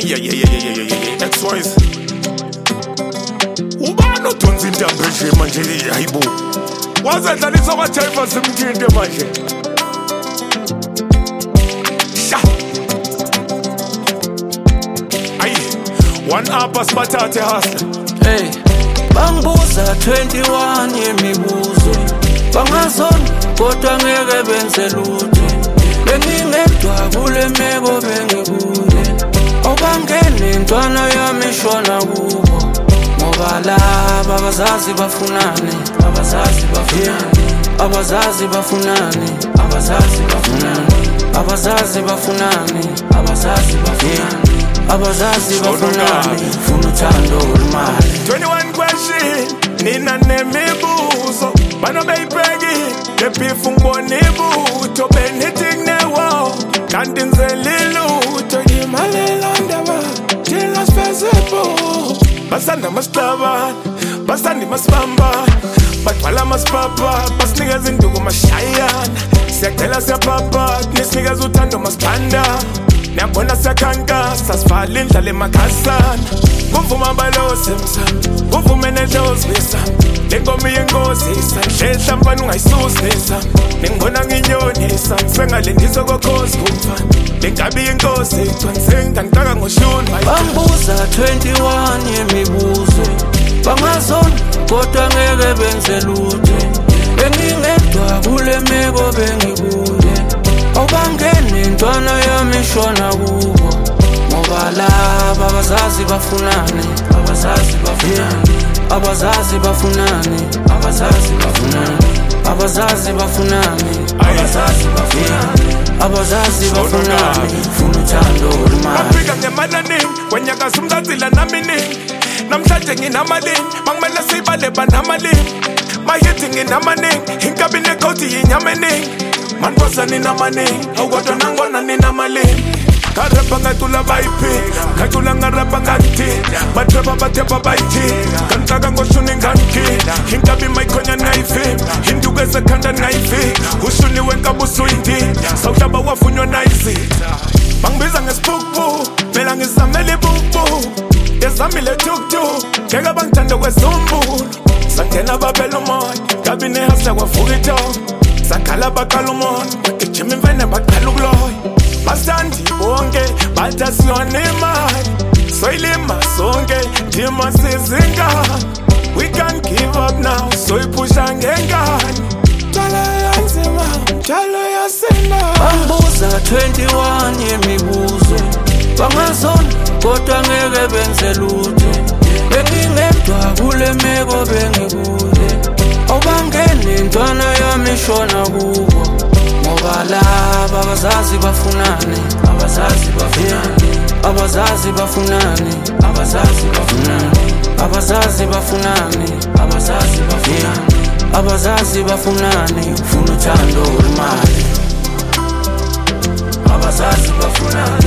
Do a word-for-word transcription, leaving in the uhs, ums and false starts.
yeah, yeah, yeah, yeah, yeah, yeah, yeah. X-Wise. Ubani odonsa intambo nje manje hayibo. Wazadlalisa abajayiva simthinte manje. Sha. Ayi. One up asiphathathe hustler. Hey. Bangibuza twenty-one yemibuzo. Bangazona kodwa ngeke benze lutho. Bengingedwa kule meko bengikuye. Obangene intwana yami shona kubo. Ngoba laba abazazi bafunani, abazazi bafunani, abazazi bafunani, abazazi bafunani, abazazi bafunani, abazazi bafunani, abazazi bafunani, funa uthando olumali. twenty-one question, nina nemibuzo, bano bayibheki, lepifu ngibona ibutho, benithing newo, kanti nzelilutho, yimalela ndaba, thina sifezepho. Basanda mashlaba, basanda masibamba, batwala masipapa, basinikeza induku mashayana. Siyacela siyapapa, nisinikeza uthando masibanda. Niyabona siyakhankasa, sifala indlala emakhasana. Kuvuma balose msamo, kuvume nedlozi ngesamo. Lenkomo yengozisa, nhlehla mfana ungayisusa. Ningibona nginyonisa, ngisengalendisa kokhozi kumfana. Lenkabi yenkosi, igcwaliseni ngantaka ngoshuni. Bangibuza twenty-one yemibuzo. Bangazona kodwa ngeke benze lutho. Bengingedwa kule meko bengikuye. Obangene intwana yami shona kubo. Ngoba laba abazazi bafunani, abazazi bafunani, abazazi bafunani, abazazi bafunani, abazazi bafunani, abazazi bafunani, abazazi bafunani, funa uthando olumali. Bafika ngemalaningi, wenyakaza umzazila naminingi. Namhlanje nginamalini, mangimele siyibale banamalini. Mahithi nginamaningi, inkabi nekoti yinyama eningi. Manbosa ninamaningi, awukodwa nangibona ninamalini. Karapa ngatula bayiphika, ngatula ngarapa ngathika. Batheba batheba bayithika, kantaka ngoshuni ngankika. Inkabi mayikhonya nayivimba, induku esekhanda nayivika. Ushuni wenkabi usuyindika, sawuhlaba wavunywa nayizitha. Bangibiza ngesibukbu, phela ngizamela ibukbu. Ngezamile tuktuk, ngeke bangithanda kwezumbulu. Sangena babela umoya, kabi nehasla kwavuka ithongo. Sakhala bakhala umoya, bagijima imfene baqala ukuloya. Basandi bonke, bathi asiyona imali. Soyilima sonke, thina sizingane. We can't give up now, soyiphusha ngengane. Njalo yanzima, njalo yasina. Bangibuza twenty-one yemibuzo. Bangazona kodwa ngeke benze lutho. Bengingedwa kule meko bengikuye. Obangene intwana yami shona kubo. Ngoba laba abazazi bafunani, abazazi bafunani, abazazi bafunani, abazazi bafunani, abazazi bafunani, abazazi bafunani, abazazi bafunani, funa uthando olumali. Abazazi bafunani.